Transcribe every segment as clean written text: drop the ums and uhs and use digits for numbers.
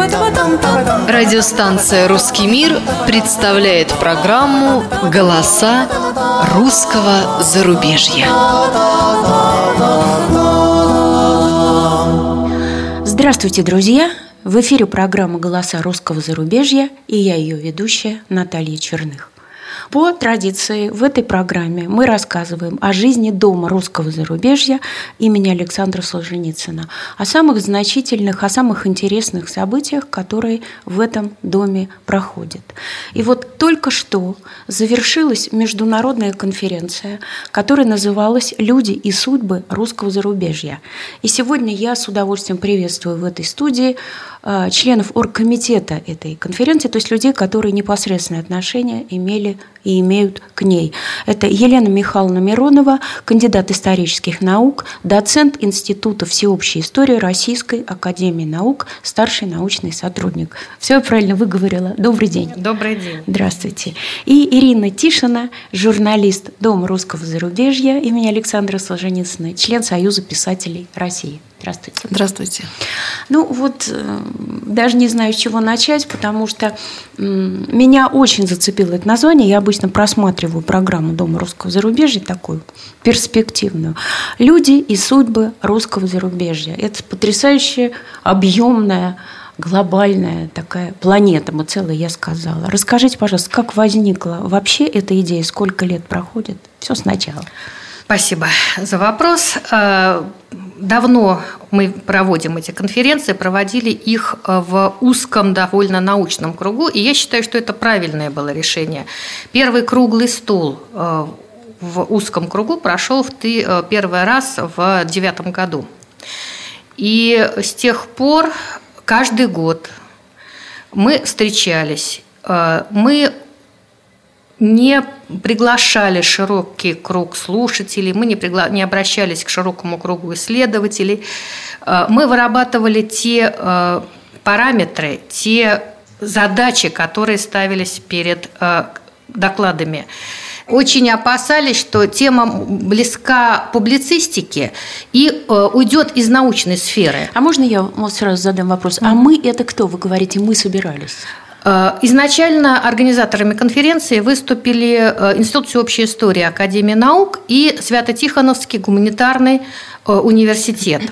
Радиостанция «Русский мир» представляет программу «Голоса русского зарубежья». Здравствуйте, друзья! В эфире программа «Голоса русского зарубежья» и я ее ведущая Наталья Черных. По традиции в этой программе мы рассказываем о жизни Дома русского зарубежья имени Александра Солженицына, о самых значительных, о самых интересных событиях, которые в этом доме проходят. И вот только что завершилась международная конференция, которая называлась «Люди и судьбы русского зарубежья». И сегодня я с удовольствием приветствую в этой студии членов оргкомитета этой конференции, то есть людей, которые непосредственное отношение имели и имеют к ней. Это Елена Михайловна Миронова, кандидат исторических наук, доцент Института всеобщей истории Российской академии наук, старший научный сотрудник. Все я правильно выговорила. Добрый день. Добрый день. Здравствуйте. И Ирина Тишина, журналист Дома русского зарубежья имени Александра Солженицына, член Союза писателей России. Здравствуйте. Здравствуйте. Ну вот, даже не знаю, с чего начать, потому что меня очень зацепило это название. Я обычно просматриваю программу Дома русского зарубежья, такую перспективную. «Люди и судьбы русского зарубежья». Это потрясающе объемная, глобальная такая планета, мы целая, я сказала. Расскажите, пожалуйста, как возникла вообще эта идея, сколько лет проходит? Все сначала. Спасибо за вопрос. Давно мы проводим эти конференции, проводили их в узком, довольно научном кругу, и я считаю, что это правильное было решение. Первый круглый стол в узком кругу прошел первый раз в 2009 году. И с тех пор каждый год мы встречались, мы не приглашали широкий круг слушателей, мы не обращались к широкому кругу исследователей. Мы вырабатывали те параметры, те задачи, которые ставились перед докладами. Очень опасались, что тема близка публицистике и уйдет из научной сферы. А можно я сразу задам вопрос? А мы – это кто? Вы говорите, мы собирались. Изначально организаторами конференции выступили Институт всеобщей истории Академии наук и Свято-Тихоновский гуманитарный университет.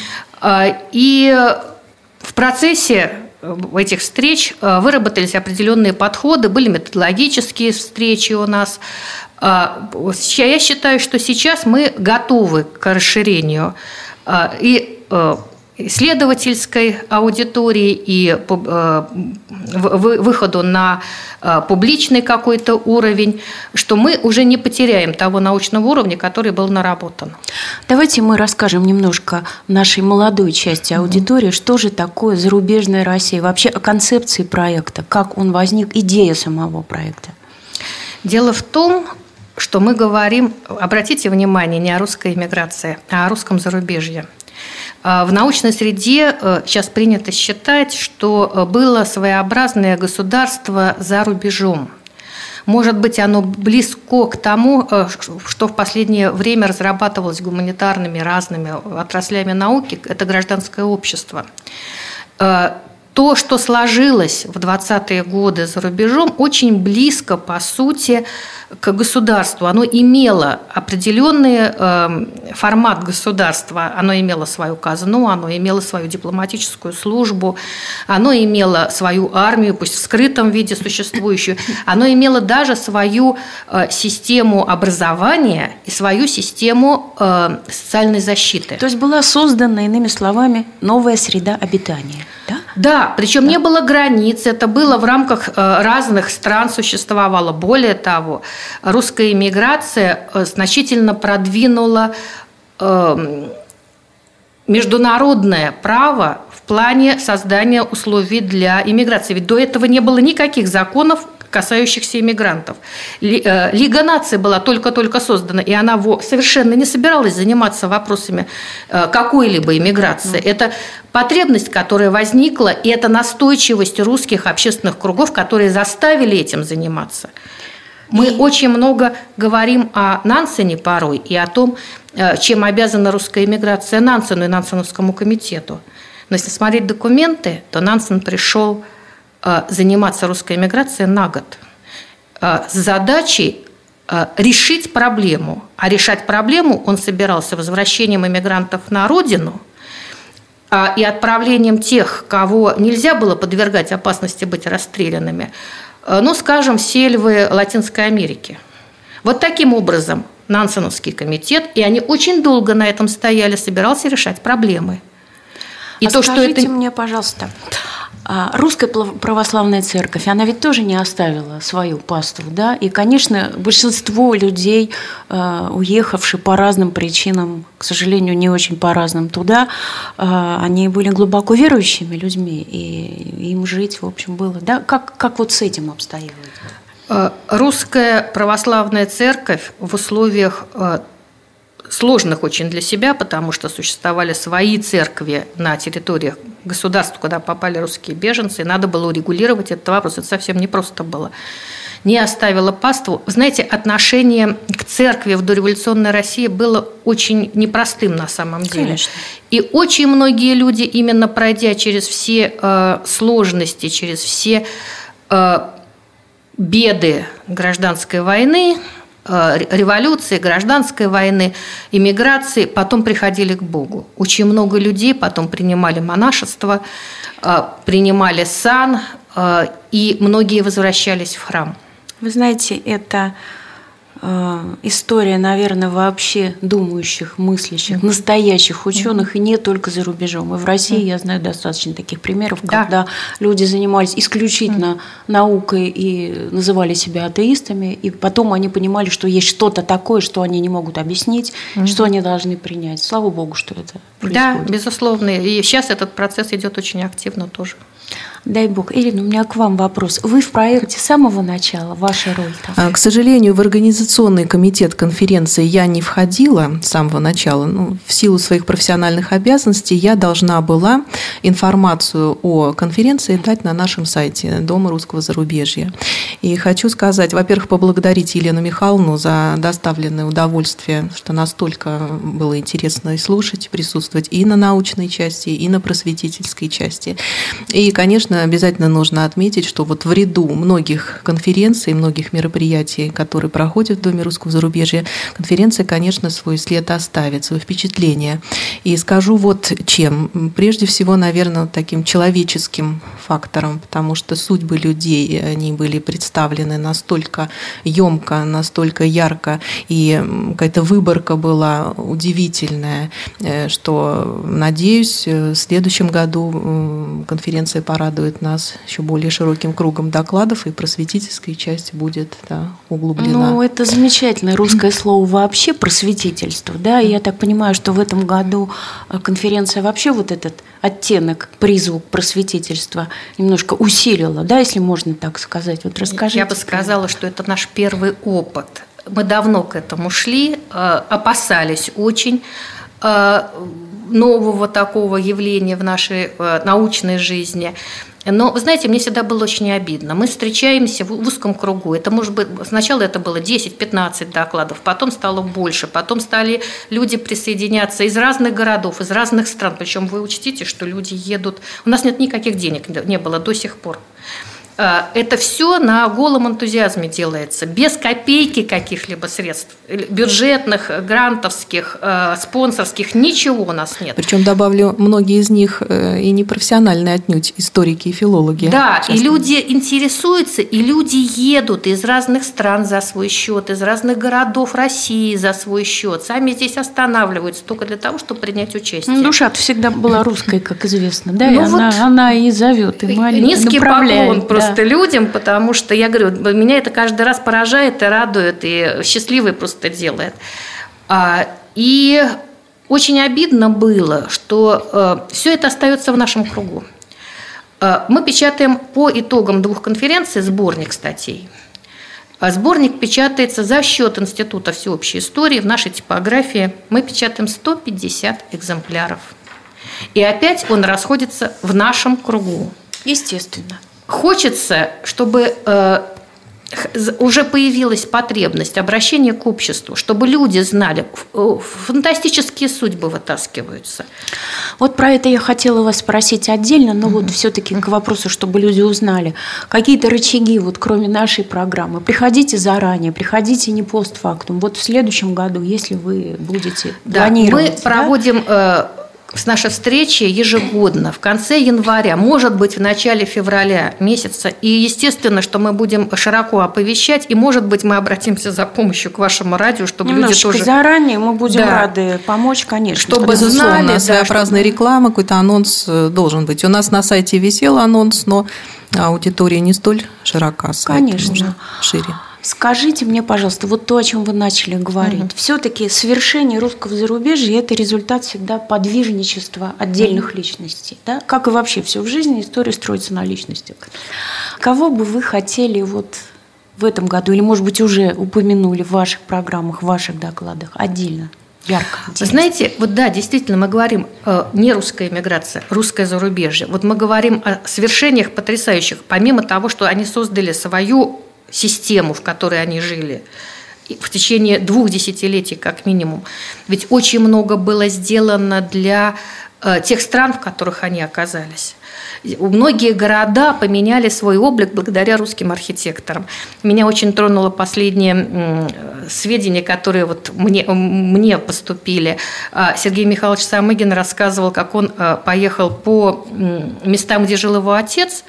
И в процессе этих встреч выработались определенные подходы, были методологические встречи у нас. Я считаю, что сейчас мы готовы к расширению и исследовательской аудитории и выходу на публичный какой-то уровень, что мы уже не потеряем того научного уровня, который был наработан. Давайте мы расскажем немножко нашей молодой части аудитории, что же такое зарубежная Россия, вообще о концепции проекта, как он возник, идея самого проекта. Дело в том, что мы говорим, обратите внимание, не о русской эмиграции, а о русском зарубежье. В научной среде сейчас принято считать, что было своеобразное государство за рубежом. Может быть, оно близко к тому, что в последнее время разрабатывалось гуманитарными разными отраслями науки, это гражданское общество. То, что сложилось в 20-е годы за рубежом, очень близко, по сути, к государству. Оно имело определенный формат государства, оно имело свою казну, оно имело свою дипломатическую службу, оно имело свою армию, пусть в скрытом виде существующую, оно имело даже свою систему образования и свою систему социальной защиты. То есть была создана, иными словами, новая среда обитания, да? Да, причем не было границ, это было в рамках разных стран существовало. Более того, русская эмиграция значительно продвинула международное право в плане создания условий для иммиграции. Ведь до этого не было никаких законов, касающихся иммигрантов. Лига наций была только-только создана, и она совершенно не собиралась заниматься вопросами какой-либо иммиграции. Это потребность, которая возникла, и это настойчивость русских общественных кругов, которые заставили этим заниматься. Мы очень много говорим о Нансене порой и о том, чем обязана русская эмиграция Нансену и Нансеновскому комитету. Но если смотреть документы, то Нансен пришел заниматься русской эмиграцией на год с задачей решить проблему. А решать проблему он собирался возвращением эмигрантов на родину и отправлением тех, кого нельзя было подвергать опасности быть расстрелянными, ну, скажем, в сельвы Латинской Америки. Вот таким образом Нансеновский комитет, и они очень долго на этом стояли, собирался решать проблемы. И то, скажите что это... мне, пожалуйста, Русская православная церковь, она ведь тоже не оставила свою паству, да? И, конечно, большинство людей, уехавшие по разным причинам, к сожалению, не очень по разным туда, они были глубоко верующими людьми, и им жить, в общем, было, да? Как вот с этим обстояло? Русская православная церковь в условиях сложных очень для себя, потому что существовали свои церкви на территориях государств, куда попали русские беженцы, и надо было урегулировать этот вопрос. Это совсем непросто было. Не оставила паству. Знаете, отношение к церкви в дореволюционной России было очень непростым на самом деле. Конечно. И очень многие люди, именно пройдя через все сложности, через все беды гражданской войны, революции, гражданской войны, иммиграции, потом приходили к Богу. Очень много людей потом принимали монашество, принимали сан, и многие возвращались в храм. Вы знаете, это история, наверное, вообще думающих, мыслящих, настоящих ученых, и не только за рубежом. И в России я знаю достаточно таких примеров, когда люди занимались исключительно наукой и называли себя атеистами, и потом они понимали, что есть что-то такое, что они не могут объяснить, что они должны принять. Слава Богу, что это происходит. Да, безусловно. И сейчас этот процесс идет очень активно тоже. Дай Бог. Ирина, у меня к вам вопрос. Вы в проекте с самого начала, ваша роль там? К сожалению, в организационный комитет конференции я не входила с самого начала. В силу своих профессиональных обязанностей я должна была информацию о конференции дать на нашем сайте Дома русского зарубежья. И хочу сказать, во-первых, поблагодарить Елену Михайловну за доставленное удовольствие, что настолько было интересно и слушать, присутствовать и на научной части, и на просветительской части. И, конечно, обязательно нужно отметить, что вот в ряду многих конференций, многих мероприятий, которые проходят в Доме русского зарубежья, конференция, конечно, свой след оставит, свое впечатление. И скажу вот чем. Прежде всего, наверное, таким человеческим фактором, потому что судьбы людей, они были представлены настолько емко, настолько ярко, и какая-то выборка была удивительная, что, надеюсь, в следующем году конференция порадует нас еще более широким кругом докладов, и просветительская часть будет углублена. Ну, это замечательное русское слово вообще, просветительство. Да? И я так понимаю, что в этом году конференция вообще вот этот оттенок, призвук просветительства немножко усилила, да, если можно так сказать. Вот расскажите. Я бы сказала, что это наш первый опыт. Мы давно к этому шли, опасались очень нового такого явления в нашей научной жизни. Но, вы знаете, мне всегда было очень обидно. Мы встречаемся в узком кругу. Это, может быть, сначала это было 10-15 докладов, потом стало больше, потом стали люди присоединяться из разных городов, из разных стран. Причем вы учтите, что люди едут... У нас нет никаких денег, не было до сих пор. Это все на голом энтузиазме делается, без копейки каких-либо средств, бюджетных, грантовских, спонсорских, ничего у нас нет. Причем, добавлю, многие из них и непрофессиональные отнюдь, историки и филологи. Да, и люди интересуются, и люди едут из разных стран за свой счет, из разных городов России за свой счет, сами здесь останавливаются только для того, чтобы принять участие. Душа-то всегда была русской, как известно, да, и она и зовет, и молит, низкий поклон просто. Да. Людям, потому что, я говорю, меня это каждый раз поражает и радует, и счастливой просто делает. И очень обидно было, что все это остается в нашем кругу. Мы печатаем по итогам 2 конференций сборник статей. Сборник печатается за счет Института всеобщей истории. В нашей типографии мы печатаем 150 экземпляров. И опять он расходится в нашем кругу. Естественно. Хочется, чтобы уже появилась потребность обращения к обществу, чтобы люди знали, фантастические судьбы вытаскиваются. Вот про это я хотела вас спросить отдельно, но вот все-таки к вопросу, чтобы люди узнали. Какие-то рычаги, вот кроме нашей программы. Приходите заранее, приходите не постфактум. Вот в следующем году, если вы будете планировать. Мы проводим наши встречи ежегодно, в конце января, может быть, в начале февраля месяца. И, естественно, что мы будем широко оповещать, и, может быть, мы обратимся за помощью к вашему радио, чтобы люди тоже... заранее мы будем рады помочь, конечно. Чтобы знали, своеобразная реклама, какой-то анонс должен быть. У нас на сайте висел анонс, но аудитория не столь широка. Конечно. Шире. Скажите мне, пожалуйста, вот то, о чем вы начали говорить. Все-таки свершение русского зарубежья – это результат всегда подвижничества отдельных личностей. Да? Как и вообще все в жизни, история строится на личностях. Кого бы вы хотели вот в этом году, или, может быть, уже упомянули в ваших программах, в ваших докладах отдельно? Ярко. Интересно. Знаете, вот да, действительно, мы говорим не русская эмиграция, русское зарубежье. Вот мы говорим о свершениях потрясающих, помимо того, что они создали свою систему, в которой они жили в течение 2 десятилетий как минимум. Ведь очень много было сделано для тех стран, в которых они оказались. Многие города поменяли свой облик благодаря русским архитекторам. Меня очень тронуло последнее сведения, которые вот мне поступили. Сергей Михайлович Самыгин рассказывал, как он поехал по местам, где жил его отец,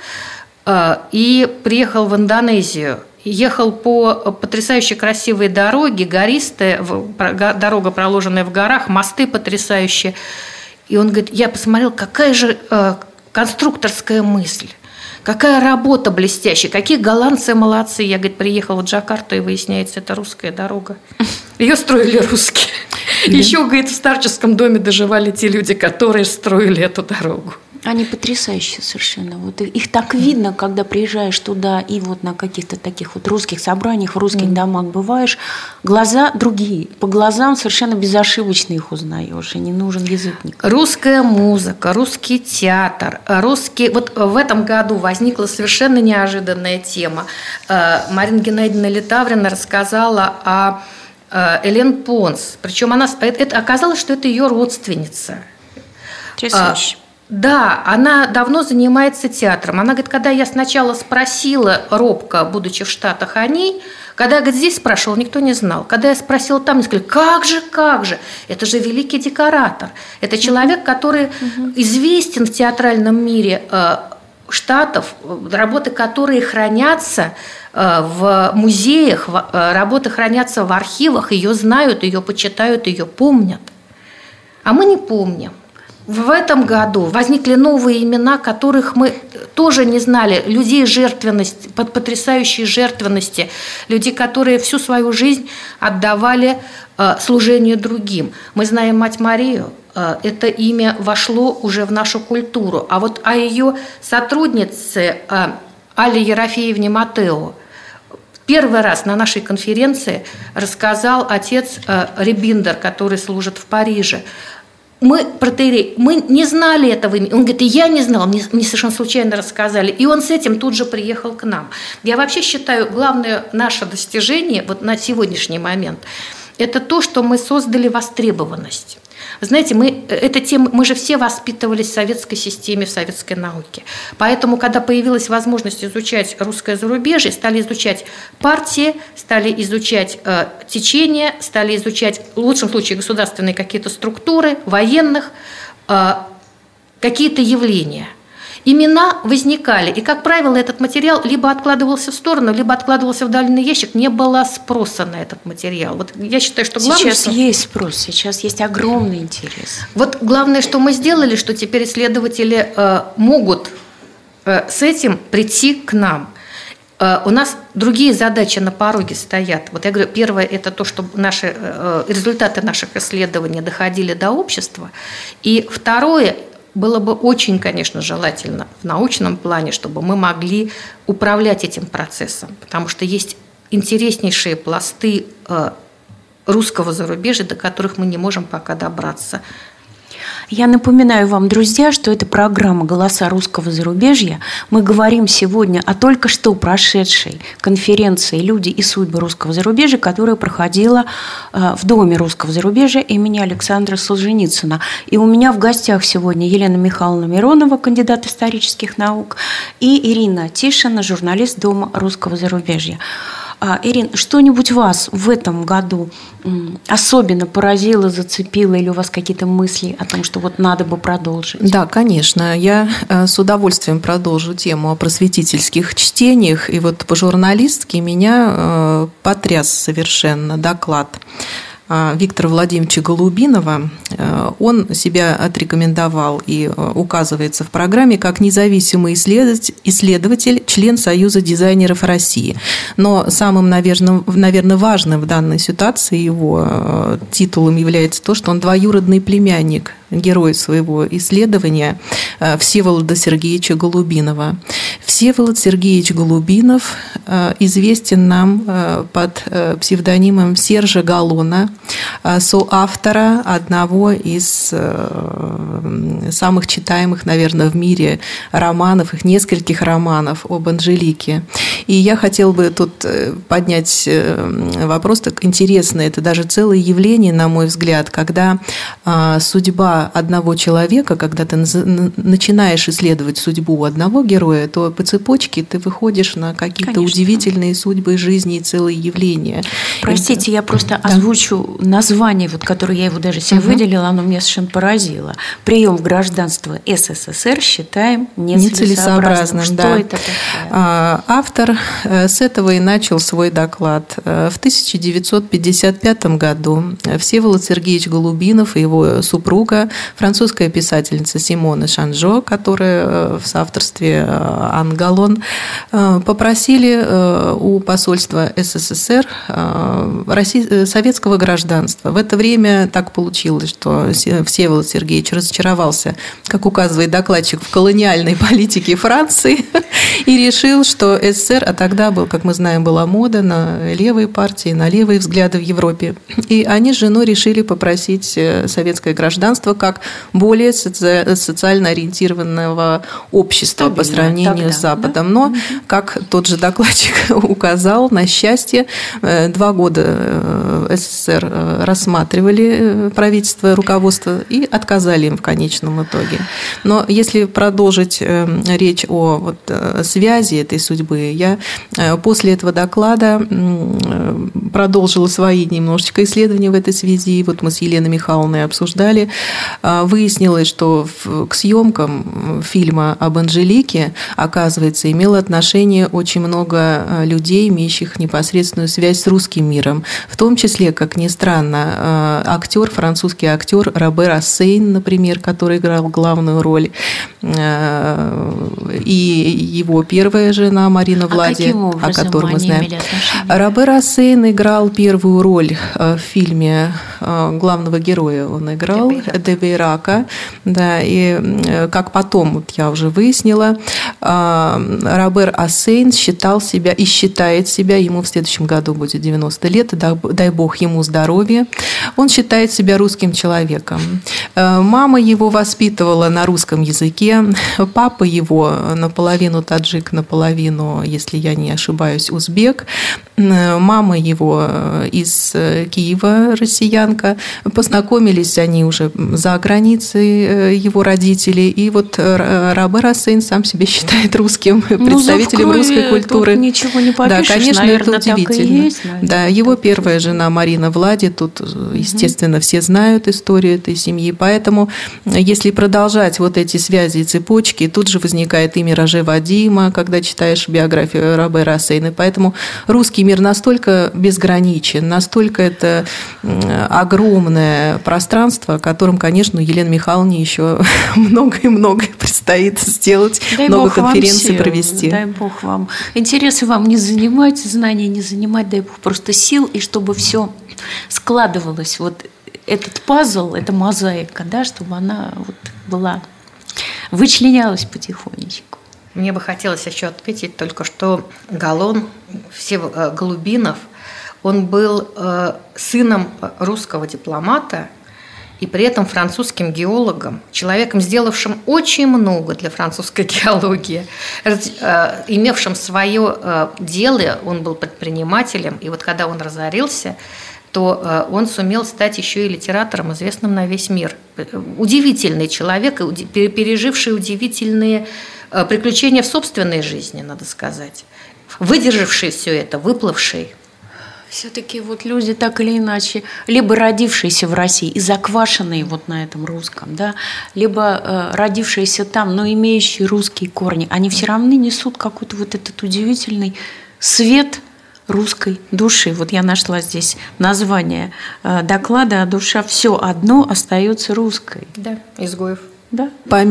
и приехал в Индонезию. Ехал по потрясающе красивой дороге, гористая, дорога, проложенная в горах, мосты потрясающие. И он говорит, я посмотрел, какая же конструкторская мысль, какая работа блестящая, какие голландцы молодцы. Я, говорит, приехала в Джакарту, и выясняется, это русская дорога. Ее строили русские. Еще, говорит, в старческом доме доживали те люди, которые строили эту дорогу. Они потрясающие совершенно. Вот их так видно, когда приезжаешь туда и вот на каких-то таких вот русских собраниях, в русских домах бываешь. Глаза другие. По глазам совершенно безошибочно их узнаешь, и не нужен язык никакой. Русская музыка, русский театр, русский... Вот в этом году возникла совершенно неожиданная тема. Марина Геннадьевна Литаврина рассказала о Элен Понс. Причем это оказалось, что это ее родственница. Потрясающе. Да, она давно занимается театром. Она говорит, когда я сначала спросила робко, будучи в Штатах, о ней, когда я, говорит, здесь спрашивала, никто не знал. Когда я спросила там, мне сказали, как же, это же великий декоратор. Это человек, который известен в театральном мире Штатов, работы, которые хранятся в музеях, работы хранятся в архивах, ее знают, ее почитают, ее помнят. А мы не помним. В этом году возникли новые имена, которых мы тоже не знали. Людей жертвенности, потрясающей жертвенности. Людей, которые всю свою жизнь отдавали служению другим. Мы знаем Мать Марию. Это имя вошло уже в нашу культуру. А вот о ее сотруднице Алле Ерофеевне Матео первый раз на нашей конференции рассказал отец Ребиндер, который служит в Париже. Мы не знали этого имени. Он говорит, и я не знал, мне совершенно случайно рассказали. И он с этим тут же приехал к нам. Я вообще считаю, главное наше достижение вот на сегодняшний момент – это то, что мы создали востребованность. Знаете, мы же все воспитывались в советской системе, в советской науке. Поэтому, когда появилась возможность изучать русское зарубежье, стали изучать партии, стали изучать течения, стали изучать, в лучшем случае, государственные какие-то структуры, военных, какие-то явления. Имена возникали, и, как правило, этот материал либо откладывался в сторону, либо откладывался в дальний ящик, не было спроса на этот материал. Вот я считаю, что главное... Сейчас есть спрос, сейчас есть огромный интерес. Вот главное, что мы сделали, что теперь исследователи могут с этим прийти к нам. У нас другие задачи на пороге стоят. Вот я говорю, первое – это то, чтобы результаты наших исследований доходили до общества. И второе – было бы очень, конечно, желательно в научном плане, чтобы мы могли управлять этим процессом, потому что есть интереснейшие пласты русского зарубежья, до которых мы не можем пока добраться. Я напоминаю вам, друзья, что это программа «Голоса русского зарубежья». Мы говорим сегодня о только что прошедшей конференции «Люди и судьбы русского зарубежья», которая проходила в Доме русского зарубежья имени Александра Солженицына. И у меня в гостях сегодня Елена Михайловна Миронова, кандидат исторических наук, и Ирина Тишина, журналист Дома русского зарубежья. Ирин, что-нибудь вас в этом году особенно поразило, зацепило, или у вас какие-то мысли о том, что вот надо бы продолжить? Да, конечно. Я с удовольствием продолжу тему о просветительских чтениях. И вот по журналистке меня потряс совершенно доклад Виктора Владимировича Голубинова. Он себя отрекомендовал и указывается в программе как независимый исследователь, член Союза дизайнеров России. Но самым, наверное, важным в данной ситуации его титулом является то, что он двоюродный племянник героя своего исследования Всеволода Сергеевича Голубинова. Всеволод Сергеевич Голубинов известен нам под псевдонимом Сержа Галлона, соавтора одного из самых читаемых, наверное, в мире романов, их нескольких романов об Анжелике. И я хотела бы тут поднять вопрос, так интересный, это даже целое явление, на мой взгляд, когда судьба одного человека, когда ты начинаешь исследовать судьбу одного героя, то по цепочке ты выходишь на какие-то удивительные судьбы жизни и целые явления. Простите, я просто озвучу название, вот, которое я его даже себе выделила, оно меня совершенно поразило. Прием в гражданство СССР считаем нецелесообразным. Что это такое? Автор с этого и начал свой доклад. В 1955 году Всеволод Сергеевич Голубинов и его супруга, французская писательница Симона Шанжо, которая в соавторстве Ан Галлон, попросили у посольства СССР советского гражданства. В это время так получилось, что Всеволод Сергеевич разочаровался, как указывает докладчик, в колониальной политике Франции и решил, что СССР, а тогда был, как мы знаем, была мода на левые партии, на левые взгляды в Европе. И они с женой решили попросить советское гражданство как более социально ориентированного общества по сравнению с Западом. Но, как тот же докладчик указал, на счастье, 2 года СССР рассматривали правительство, руководство и отказали им в конечном итоге. Но если продолжить речь о связи этой судьбы, я после этого доклада продолжила свои немножечко исследования в этой связи. Вот мы с Еленой Михайловной обсуждали. Выяснилось, что к съемкам фильма об Анжелике, оказывается, имело отношение очень много людей, имеющих непосредственную связь с русским миром. В том числе, как ни странно, французский актер Робер Ассейн, например, который играл главную роль, и его первая жена Марина Влади, о которой мы знаем. Робер Ассейн играл первую роль в фильме главного героя. Он играл де Бейрака. Да, и как потом, вот я уже выяснила, Робер Ассейн считал себя и считает себя, ему в следующем году будет 90 лет, дай бог ему здоровья, он считает себя русским человеком. Мама его воспитывала на русском языке, папа его наполовину таджик, наполовину, если я не ошибаюсь, узбек, мама его из Киева, россиянка. Познакомились они уже за границей, его родители, и вот Робер Ассейн сам себя считает русским представителем русской культуры. Ничего не попишешь, да, конечно, наверное, это удивительно. Есть, да, его первая жена Марина Влади, тут, естественно, все знают историю этой семьи, поэтому, если продолжать вот эти связи и цепочки, тут же возникает имя Роже Вадима, когда читаешь биографию Робера Ассейна, поэтому русский мир настолько безграничен, настолько это огромное пространство, о котором, конечно, Елене Михайловне еще многое предстоит сделать, много конференций провести. Дай бог вам. Интересы вам не занимать, знаний не занимать, дай бог просто сил, и чтобы все складывалось, вот этот пазл, эта мозаика, да, чтобы она вот была, вычленялась потихонечку. Мне бы хотелось еще отметить только, что Галлон, Голубинов, он был сыном русского дипломата и при этом французским геологом, человеком, сделавшим очень много для французской геологии, имевшим свое дело, он был предпринимателем, и вот когда он разорился, то он сумел стать еще и литератором, известным на весь мир. Удивительный человек, переживший удивительные приключения в собственной жизни, надо сказать. Выдержавший все это, выплывший. Все-таки вот люди так или иначе, либо родившиеся в России и заквашенные вот на этом русском, да, либо родившиеся там, но имеющие русские корни, они все равно несут какой-то вот этот удивительный свет русской души. Вот я нашла здесь название доклада, а душа все одно остается русской. Да, изгоев. Да.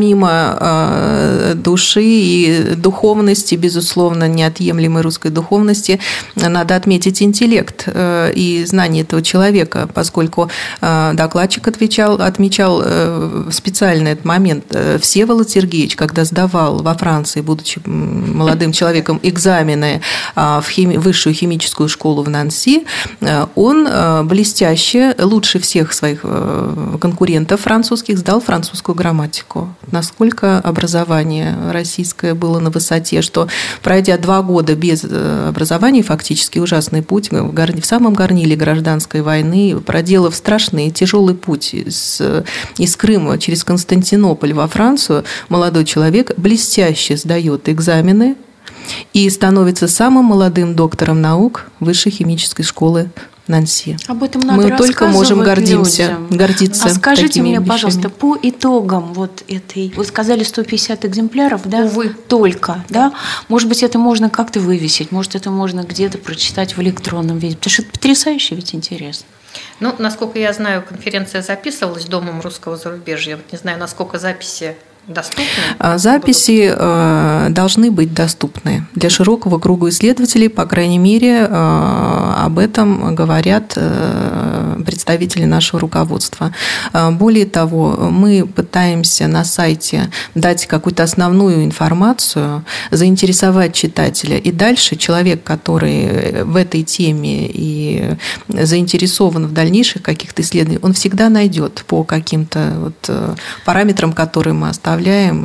Помимо души и духовности, безусловно, неотъемлемой русской духовности, надо отметить интеллект и знание этого человека, поскольку докладчик отмечал специально этот момент. Всеволод Сергеевич, когда сдавал во Франции, будучи молодым человеком, экзамены в высшую химическую школу в Нанси, он блестяще, лучше всех своих конкурентов французских, сдал французскую грамматику. Насколько образование российское было на высоте, что, пройдя 2 года без образования, фактически ужасный путь, в самом горниле гражданской войны, проделав страшный и тяжелый путь из Крыма через Константинополь во Францию, молодой человек блестяще сдает экзамены и становится самым молодым доктором наук Высшей химической школы Нанси. Об этом надо Мы только можем гордиться А скажите такими мне, вещами. пожалуйста, по итогам вот этой, вы сказали 150 экземпляров, да? Увы. Только, да? Может быть, это можно как-то вывесить, может, это можно где-то прочитать в электронном виде, потому что это потрясающе ведь интересно. Ну, насколько я знаю, конференция записывалась Домом русского зарубежья. Вот не знаю, насколько записи доступны. Записи должны быть доступны для широкого круга исследователей, по крайней мере, об этом говорят представители нашего руководства. Более того, мы пытаемся на сайте дать какую-то основную информацию, заинтересовать читателя, и дальше человек, который в этой теме и заинтересован в дальнейших каких-то исследованиях, он всегда найдет по каким-то вот параметрам, которые мы оставляем,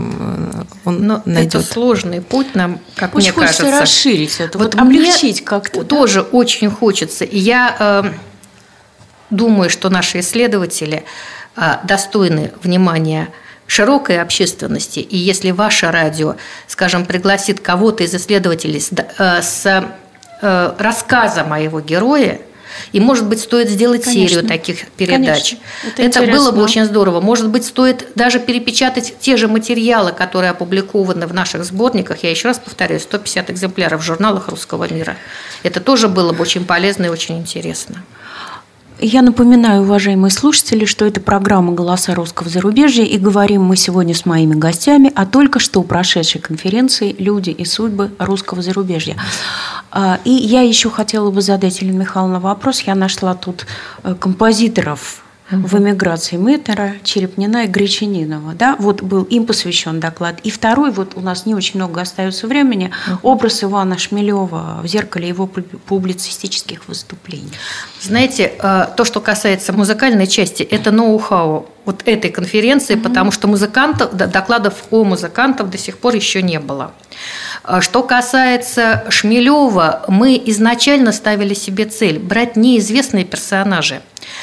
он Но найдет. это сложный путь нам, как Очень мне кажется. хочется расширить это, вот мне облегчить как-то. Тоже очень хочется. И я думаю, что наши исследователи достойны внимания широкой общественности. И если ваше радио, скажем, пригласит кого-то из исследователей с рассказом о его герое, и, может быть, стоит сделать серию таких передач. Это было бы очень здорово. Может быть, стоит даже перепечатать те же материалы, которые опубликованы в наших сборниках. Я еще раз повторяю, 150 экземпляров в журналах русского мира. Это тоже было бы очень полезно и очень интересно. Я напоминаю, уважаемые слушатели, что это программа «Голоса русского зарубежья», и говорим мы сегодня с моими гостями о только что прошедшей конференции «Люди и судьбы русского зарубежья». И я еще хотела бы задать Елене Михайловне вопрос. Я нашла тут композиторов в эмиграции Метнера, Черепнина и Гречанинова. Да? Вот был им посвящен доклад. И второй, вот у нас не очень много остается времени, образ Ивана Шмелева в зеркале его публицистических выступлений. Знаете, то, что касается музыкальной части, это ноу-хау вот этой конференции, потому что докладов о музыкантах до сих пор еще не было. Что касается Шмелева, мы изначально ставили себе цель брать неизвестные персонажи,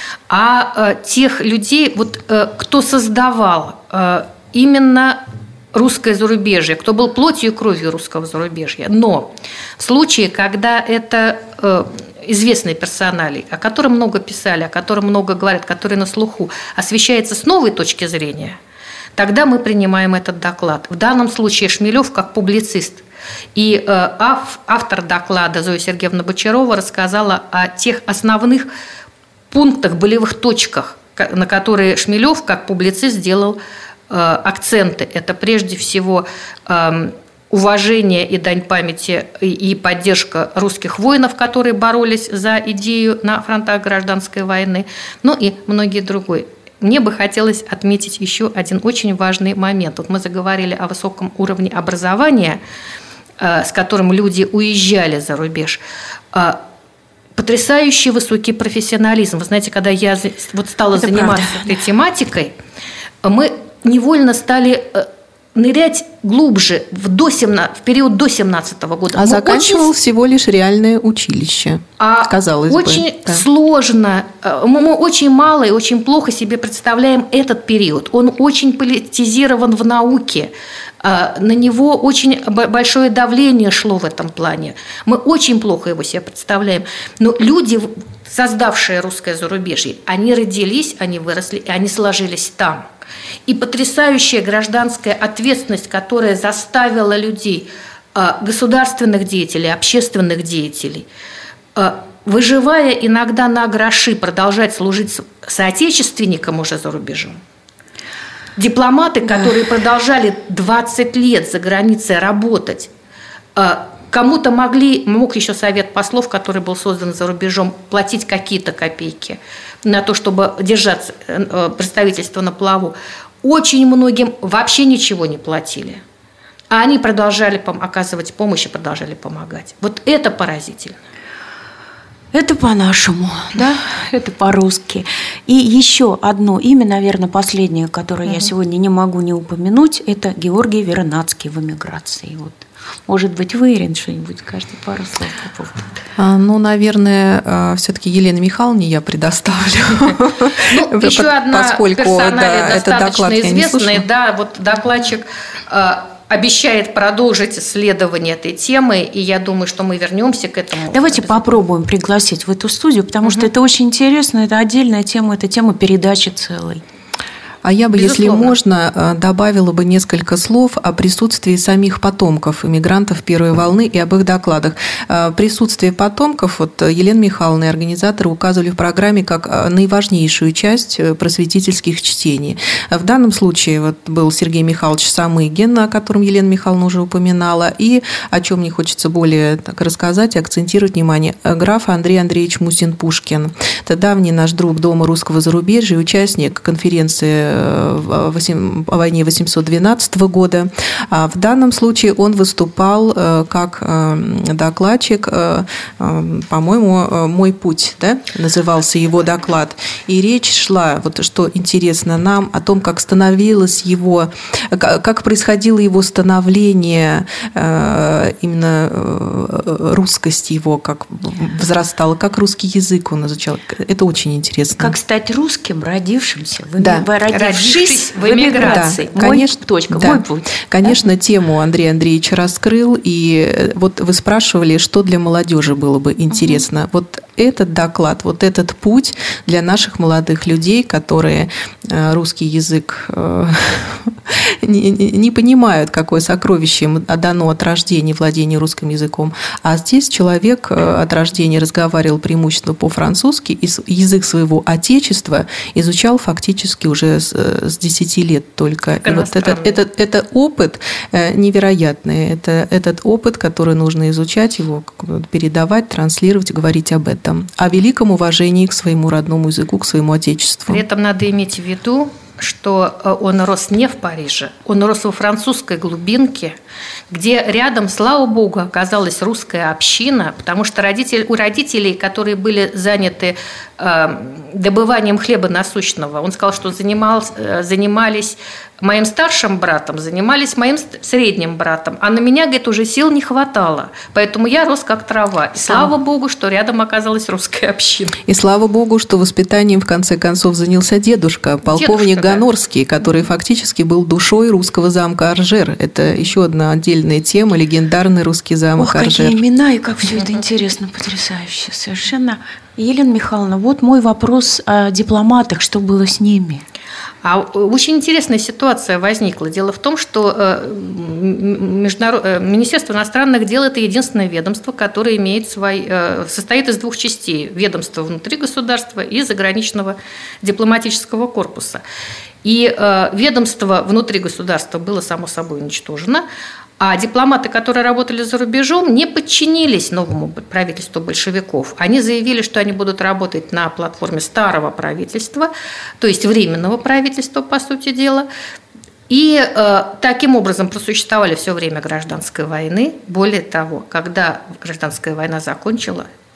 а тех людей, вот, кто создавал именно русское зарубежье, кто был плотью и кровью русского зарубежья. Но в случае, когда это известные персонали, о котором много писали, о котором много говорят, которые на слуху, освещается с новой точки зрения, тогда мы принимаем этот доклад. В данном случае Шмелев как публицист. И автор доклада Зоя Сергеевна Бочарова рассказала о тех основных пунктах, болевых точках, на которые Шмелев как публицист сделал акценты. Это прежде всего уважение и дань памяти и поддержка русских воинов, которые боролись за идею на фронтах гражданской войны, ну и многие другие. Мне бы хотелось отметить еще один очень важный момент. Вот мы заговорили о высоком уровне образования, с которым люди уезжали за рубеж. потрясающий высокий профессионализм. Вы знаете, когда я стала заниматься этой тематикой, мы невольно стали нырять глубже в период до 17-го года. А заканчивал всего лишь реальное училище, казалось бы. Очень сложно. Мы очень мало и очень плохо себе представляем этот период. Он очень политизирован в науке. На него очень большое давление шло в этом плане. Мы очень плохо его себе представляем. Но люди, создавшие русское зарубежье, они родились, они выросли, и они сложились там. И потрясающая гражданская ответственность, которая заставила людей, государственных деятелей, общественных деятелей, выживая иногда на гроши, продолжать служить соотечественникам уже за рубежом. Дипломаты, которые продолжали 20 лет за границей работать, кому-то мог еще Совет послов, который был создан за рубежом, платить какие-то копейки на то, чтобы держать представительство на плаву. Очень многим вообще ничего не платили. А они продолжали оказывать помощь и продолжали помогать. Вот это поразительно. Это по-нашему, да? Это по-русски. И еще одно имя, наверное, последнее, которое я сегодня не могу не упомянуть, это Георгий Вернадский в эмиграции. Вот. Может быть, вы, Ирина, что-нибудь скажете, пару слов по поводу? Наверное, все-таки Елене Михайловне я предоставлю. Еще одна персоналия достаточно известная. Докладчик обещает продолжить исследование этой темы, и я думаю, что мы вернемся к этому. Давайте попробуем пригласить в эту студию, потому что это очень интересно, это отдельная тема, это тема передачи целой. А я бы, если можно, добавила бы несколько слов о присутствии самих потомков иммигрантов первой волны и об их докладах. Присутствие потомков, Елена Михайловна и организаторы указывали в программе как наиважнейшую часть просветительских чтений. В данном случае был Сергей Михайлович Самыгин, о котором Елена Михайловна уже упоминала, и о чем мне хочется более рассказать, акцентировать внимание, граф Андрей Андреевич Мусин-Пушкин. Это давний наш друг Дома русского зарубежья, участник конференции о войне 812 года. А в данном случае он выступал как докладчик, по-моему, «Мой путь», да, назывался его доклад. И речь шла, что интересно нам, о том, как становилось как происходило его становление, именно русскость его, как взрастала, как русский язык он изучал. Это очень интересно. Как стать русским, родившимся в родившись в эмиграции. Да, конечно, мой путь. Конечно, тему Андрей Андреевич раскрыл. И вы спрашивали, что для молодежи было бы интересно. Этот доклад, этот путь для наших молодых людей, которые русский язык не понимают, какое сокровище им дано от рождения владение русским языком. А здесь человек от рождения разговаривал преимущественно по-французски, и язык своего отечества изучал фактически уже с 10 лет только. И это опыт невероятный. Это этот опыт, который нужно изучать, его передавать, транслировать, говорить об этом. О великом уважении к своему родному языку, к своему отечеству. При этом надо иметь в виду, что он рос не в Париже, он рос во французской глубинке, где рядом, слава богу, оказалась русская община, потому что у родителей, которые были заняты добыванием хлеба насущного, он сказал, что занимались моим старшим братом, занимались моим средним братом, а на меня, говорит, уже сил не хватало, поэтому я рос как трава. И слава богу, что рядом оказалась русская община. И слава богу, что воспитанием, в конце концов, занялся дедушка, полковник Ганорский, который фактически был душой русского замка Аржер. Это еще одна отдельная тема, легендарный русский замок Аржер. Какие имена и как все это интересно, потрясающе совершенно. Елена Михайловна, мой вопрос о дипломатах, что было с ними? Очень интересная ситуация возникла. Дело в том, что Министерство иностранных дел – это единственное ведомство, которое состоит из двух частей – ведомства внутри государства и заграничного дипломатического корпуса. И ведомство внутри государства было, само собой, уничтожено, а дипломаты, которые работали за рубежом, не подчинились новому правительству большевиков. Они заявили, что они будут работать на платформе старого правительства, то есть временного правительства, по сути дела. И таким образом просуществовали все время гражданской войны. Более того, когда гражданская война закончилась,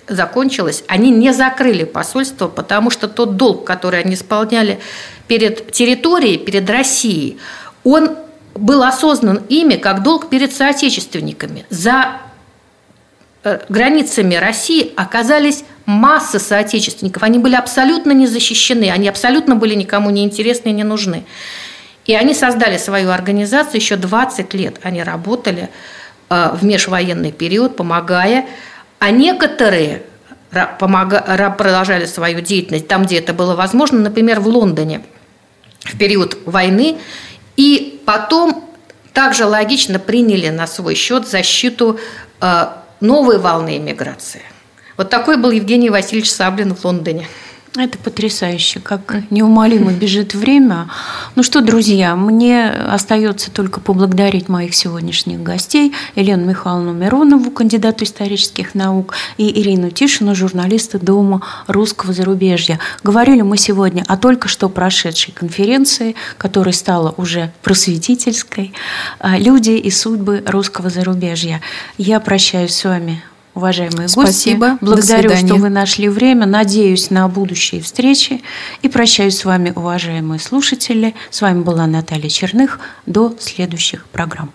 закончилась, они не закрыли посольство, потому что тот долг, который они исполняли перед территорией, перед Россией, он был осознан ими как долг перед соотечественниками. За границами России оказались масса соотечественников. Они были абсолютно не защищены, они абсолютно были никому не интересны и не нужны. И они создали свою организацию, еще 20 лет они работали в межвоенный период, помогая, а некоторые продолжали свою деятельность там, где это было возможно, например, в Лондоне в период войны, и потом также логично приняли на свой счет защиту новой волны эмиграции. Вот такой был Евгений Васильевич Саблин в Лондоне. Это потрясающе, как неумолимо бежит время. Ну что, друзья, мне остается только поблагодарить моих сегодняшних гостей: Елену Михайловну Миронову, кандидату исторических наук, и Ирину Тишину, журналиста Дома русского зарубежья. Говорили мы сегодня о только что прошедшей конференции, которая стала уже просветительской, «Люди и судьбы русского зарубежья». Я прощаюсь с вами, уважаемые гости. Спасибо. Благодарю, что вы нашли время. Надеюсь на будущие встречи. И прощаюсь с вами, уважаемые слушатели. С вами была Наталья Черных. До следующих программ.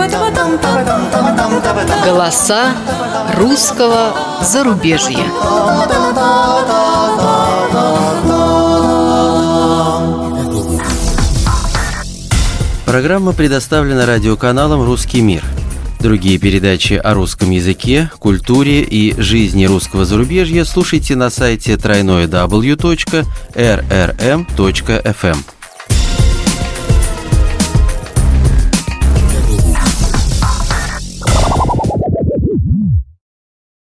Голоса русского зарубежья. Программа предоставлена радиоканалом «Русский мир». Другие передачи о русском языке, культуре и жизни русского зарубежья слушайте на сайте www.rrm.fm.